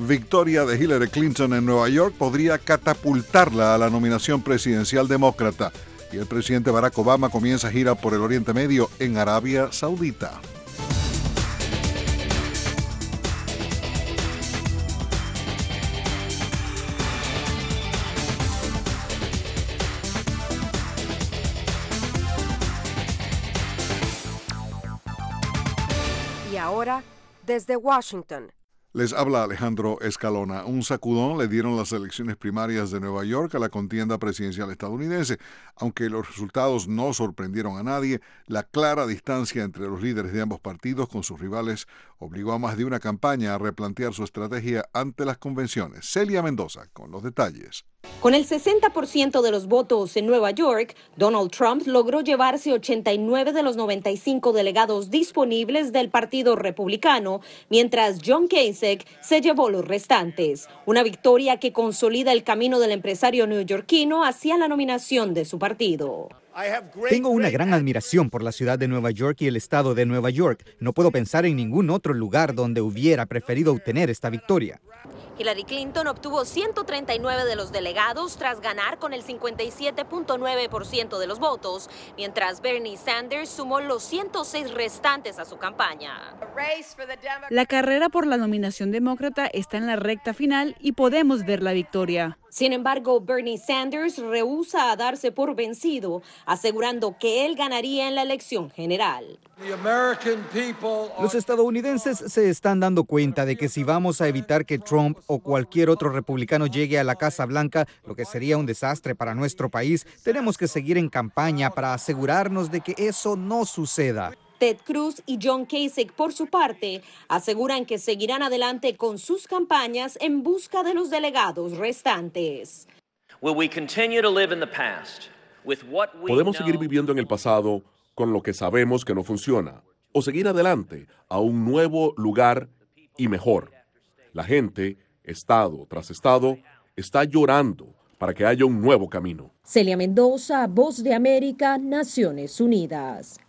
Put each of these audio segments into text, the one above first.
victoria de Hillary Clinton en Nueva York podría catapultarla a la nominación presidencial demócrata. Y el presidente Barack Obama comienza gira por el Oriente Medio en Arabia Saudita. Y ahora, desde Washington. Les habla Alejandro Escalona. Un sacudón le dieron las elecciones primarias de Nueva York a la contienda presidencial estadounidense. Aunque los resultados no sorprendieron a nadie, la clara distancia entre los líderes de ambos partidos con sus rivales obligó a más de una campaña a replantear su estrategia ante las convenciones. Celia Mendoza con los detalles. Con el 60% de los votos en Nueva York, Donald Trump logró llevarse 89 de los 95 delegados disponibles del Partido Republicano, mientras John Kasich se llevó los restantes. Una victoria que consolida el camino del empresario neoyorquino hacia la nominación de su partido. Tengo una gran admiración por la ciudad de Nueva York y el estado de Nueva York. No puedo pensar en ningún otro lugar donde hubiera preferido obtener esta victoria. Hillary Clinton obtuvo 139 de los delegados tras ganar con el 57.9% de los votos, mientras Bernie Sanders sumó los 106 restantes a su campaña. La carrera por la nominación demócrata está en la recta final y podemos ver la victoria. Sin embargo, Bernie Sanders rehúsa a darse por vencido, asegurando que él ganaría en la elección general. Los estadounidenses se están dando cuenta de que si vamos a evitar que Trump o cualquier otro republicano llegue a la Casa Blanca, lo que sería un desastre para nuestro país, tenemos que seguir en campaña para asegurarnos de que eso no suceda. Ted Cruz y John Kasich, por su parte, aseguran que seguirán adelante con sus campañas en busca de los delegados restantes. ¿Podemos seguir viviendo en el pasado con lo que sabemos que no funciona? ¿O seguir adelante a un nuevo lugar y mejor? La gente, estado tras estado, está llorando para que haya un nuevo camino. Celia Mendoza, Voz de América, Naciones Unidas.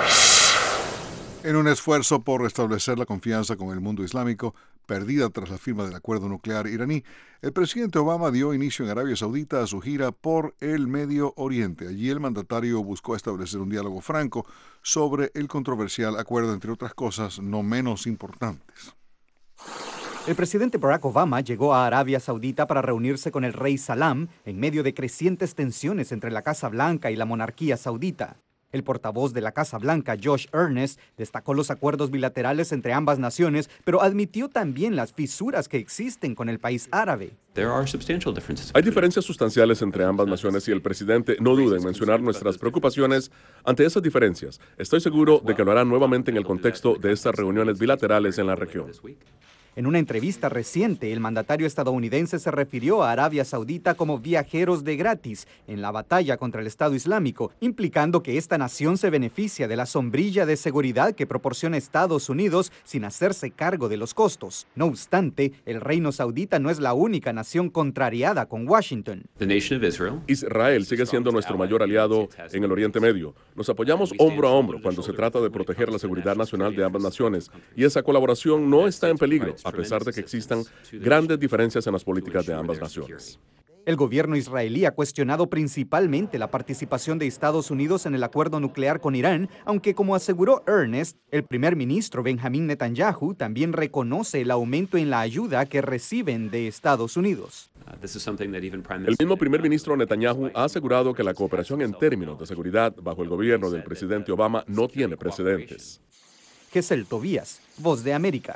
En un esfuerzo por restablecer la confianza con el mundo islámico, perdida tras la firma del acuerdo nuclear iraní, el presidente Obama dio inicio en Arabia Saudita a su gira por el Medio Oriente. Allí el mandatario buscó establecer un diálogo franco sobre el controversial acuerdo, entre otras cosas no menos importantes. El presidente Barack Obama llegó a Arabia Saudita para reunirse con el rey Salam en medio de crecientes tensiones entre la Casa Blanca y la monarquía saudita. El portavoz de la Casa Blanca, Josh Earnest, destacó los acuerdos bilaterales entre ambas naciones, pero admitió también las fisuras que existen con el país árabe. Hay diferencias sustanciales entre ambas naciones y el presidente no duda en mencionar nuestras preocupaciones ante esas diferencias. Estoy seguro de que lo hará nuevamente en el contexto de estas reuniones bilaterales en la región. En una entrevista reciente, el mandatario estadounidense se refirió a Arabia Saudita como viajeros de gratis en la batalla contra el Estado Islámico, implicando que esta nación se beneficia de la sombrilla de seguridad que proporciona Estados Unidos sin hacerse cargo de los costos. No obstante, el reino saudita no es la única nación contrariada con Washington. Israel sigue siendo nuestro mayor aliado en el Oriente Medio. Nos apoyamos hombro a hombro cuando se trata de proteger la seguridad nacional de ambas naciones, y esa colaboración no está en peligro, a pesar de que existan grandes diferencias en las políticas de ambas naciones. El gobierno israelí ha cuestionado principalmente la participación de Estados Unidos en el acuerdo nuclear con Irán, aunque, como aseguró Earnest, el primer ministro Benjamin Netanyahu también reconoce el aumento en la ayuda que reciben de Estados Unidos. El mismo primer ministro Netanyahu ha asegurado que la cooperación en términos de seguridad bajo el gobierno del presidente Obama no tiene precedentes. Gesell Tobías, Voz de América.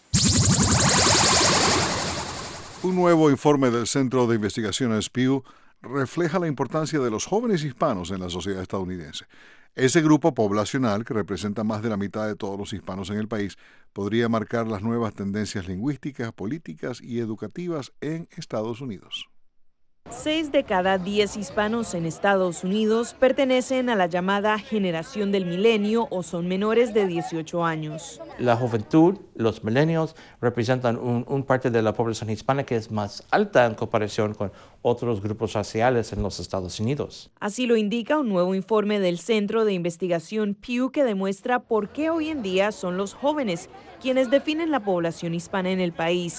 Un nuevo informe del Centro de Investigaciones Pew refleja la importancia de los jóvenes hispanos en la sociedad estadounidense. Ese grupo poblacional, que representa más de la mitad de todos los hispanos en el país, podría marcar las nuevas tendencias lingüísticas, políticas y educativas en Estados Unidos. 6 de cada 10 hispanos en Estados Unidos pertenecen a la llamada generación del milenio o son menores de 18 años. La juventud, los millennials, representan un parte de la población hispana que es más alta en comparación con otros grupos raciales en los Estados Unidos. Así lo indica un nuevo informe del Centro de Investigación Pew que demuestra por qué hoy en día son los jóvenes quienes definen la población hispana en el país.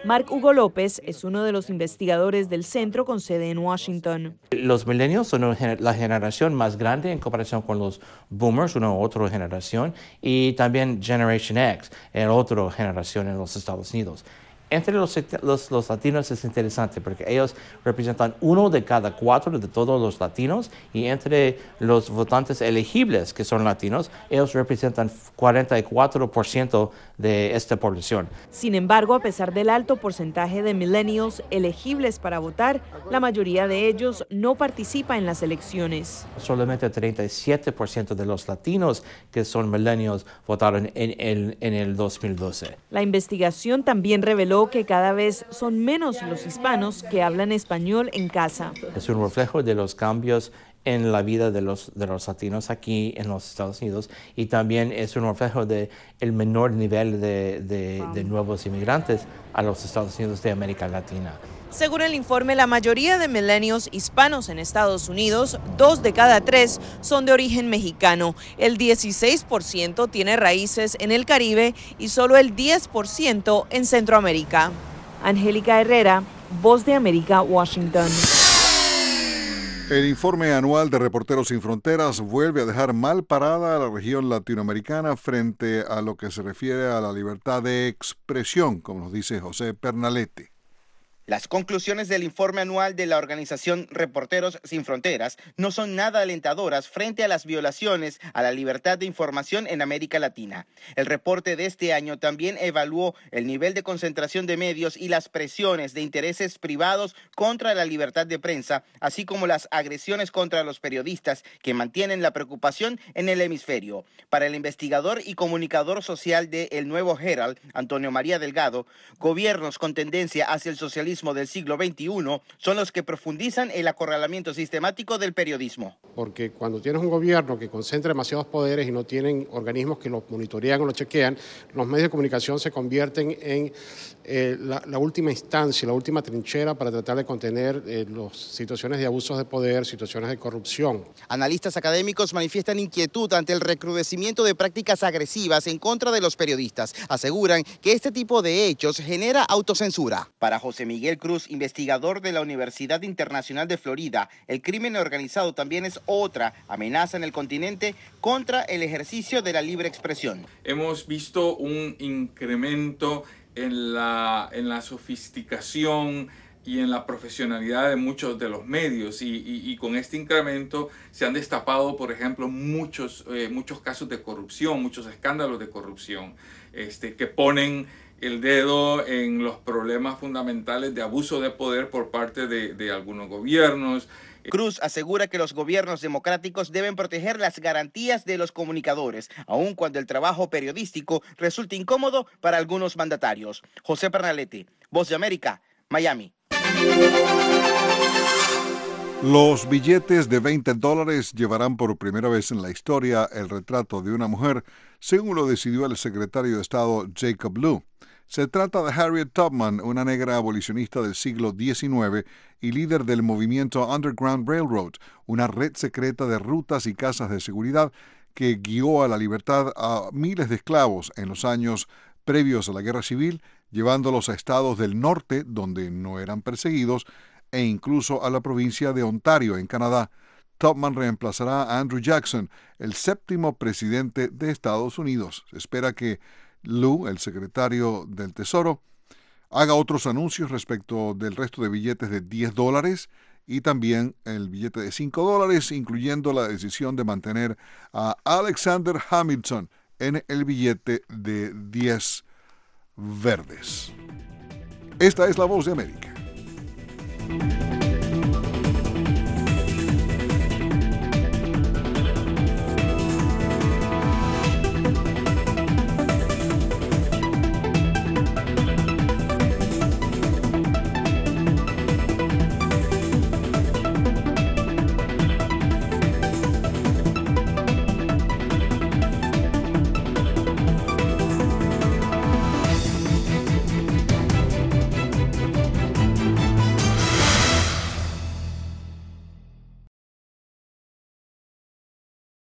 Mark Hugo López es uno de los investigadores del centro con sede en Washington. Los millennials son la generación más grande en comparación con los boomers, una otra generación, y también Generation X, otra generación en los Estados Unidos. Entre los latinos es interesante porque ellos representan 1 de cada 4 de todos los latinos, y entre los votantes elegibles que son latinos, ellos representan 44% de esta población. Sin embargo, a pesar del alto porcentaje de millennials elegibles para votar, la mayoría de ellos no participa en las elecciones. Solamente 37% de los latinos que son millennials votaron en el 2012. La investigación también reveló que cada vez son menos los hispanos que hablan español en casa. Es un reflejo de los cambios en la vida de los latinos aquí en los Estados Unidos, y también es un reflejo del menor nivel de nuevos inmigrantes a los Estados Unidos de América Latina. Según el informe, la mayoría de millennials hispanos en Estados Unidos, 2 de cada 3 son de origen mexicano. El 16% tiene raíces en el Caribe y solo el 10% en Centroamérica. Angélica Herrera, Voz de América, Washington. El informe anual de Reporteros Sin Fronteras vuelve a dejar mal parada a la región latinoamericana frente a lo que se refiere a la libertad de expresión, como nos dice José Pernalete. Las conclusiones del informe anual de la organización Reporteros Sin Fronteras no son nada alentadoras frente a las violaciones a la libertad de información en América Latina. El reporte de este año también evaluó el nivel de concentración de medios y las presiones de intereses privados contra la libertad de prensa, así como las agresiones contra los periodistas que mantienen la preocupación en el hemisferio. Para el investigador y comunicador social de El Nuevo Herald, Antonio María Delgado, gobiernos con tendencia hacia el socialismo del siglo XXI son los que profundizan el acorralamiento sistemático del periodismo. Porque cuando tienes un gobierno que concentra demasiados poderes y no tienen organismos que los monitorean o los chequean, los medios de comunicación se convierten en la última instancia, la última trinchera para tratar de contener las situaciones de abusos de poder, situaciones de corrupción. Analistas académicos manifiestan inquietud ante el recrudecimiento de prácticas agresivas en contra de los periodistas. Aseguran que este tipo de hechos genera autocensura. Para José Miguel Cruz, investigador de la Universidad Internacional de Florida, el crimen organizado también es otra amenaza en el continente contra el ejercicio de la libre expresión. Hemos visto un incremento en la sofisticación y en la profesionalidad de muchos de los medios, y con este incremento se han destapado, por ejemplo, muchos casos de corrupción, muchos escándalos de corrupción, que ponen el dedo en los problemas fundamentales de abuso de poder por parte de algunos gobiernos. Cruz asegura que los gobiernos democráticos deben proteger las garantías de los comunicadores, aun cuando el trabajo periodístico resulte incómodo para algunos mandatarios. José Pernalete, Voz de América, Miami. Los billetes de $20 llevarán por primera vez en la historia el retrato de una mujer, según lo decidió el secretario de Estado Jacob Lew. Se trata de Harriet Tubman, una negra abolicionista del siglo XIX y líder del movimiento Underground Railroad, una red secreta de rutas y casas de seguridad que guió a la libertad a miles de esclavos en los años previos a la Guerra Civil, llevándolos a estados del norte donde no eran perseguidos e incluso a la provincia de Ontario, en Canadá. Tubman reemplazará a Andrew Jackson, el 7º presidente de Estados Unidos. Se espera que Lew, el secretario del Tesoro, haga otros anuncios respecto del resto de billetes de $10 y también el billete de $5, incluyendo la decisión de mantener a Alexander Hamilton en el billete de 10 verdes. Esta es la Voz de América.